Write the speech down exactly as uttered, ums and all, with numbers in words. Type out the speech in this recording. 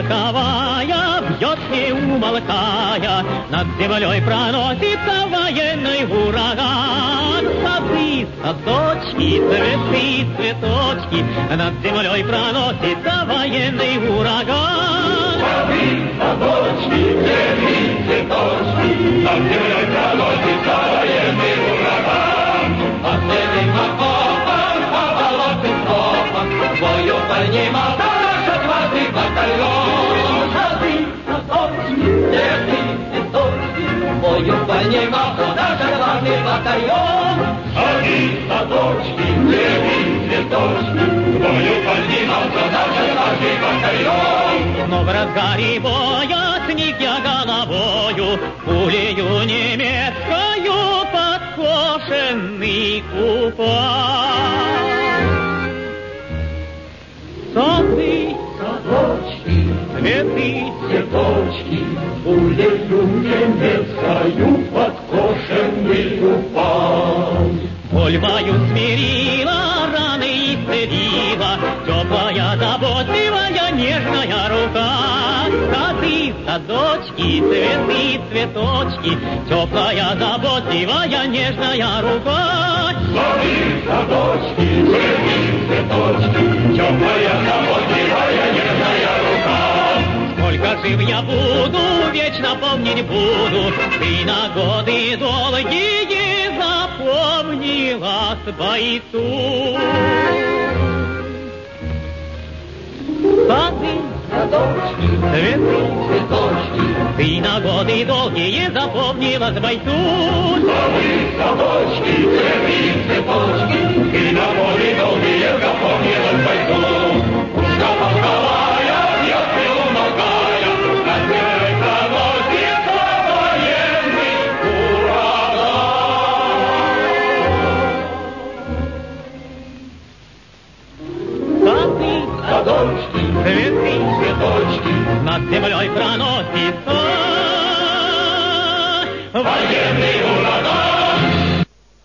роковая бьет не умолкая, над землей проносится военный ураган. Сады, садочки, цветы, цветочки, над землей проносится военный ураган. Сады, садочки, цветы, цветочки, над землей проносится военный ураган. А целым окопом, по болотным тропам, в бою поднимался наш отважный батальон. Сады, садочки, цветы, цветочки, в бою поднимался наш отважный батальон. Сады, садочки, цветы, цветочки, в бою поднимался наш отважный батальон. Но в разгаре боя сник я головою, пулею немецкою подкошенный упал. Сады, Садочки, цветы, цветочки, пулею немецкою подкошенный упал. боль мою смирила, раны исцелила, теплая, заботливая, нежная рука. Сады, садочки, цветы, цветочки, теплая, заботливая, нежная рука. Сады, садочки, цветы, цветочки, теплая, заботливая, нежная рука. Сколько жив я буду, вечно помнить буду, ты на годы долгие запомнила бойцу. Сады, Садочки, цветы, цветочки, ты на годы долгие запомнила бойцу. сады, садочки, цветы, цветочки, ты на годы долгие запомнила бойцу. Пушка полковая, бьет не умолкая, над землей проносится военный ураган. Сады, Садочки, цветы, цветочки, над землей проносится военный ураган.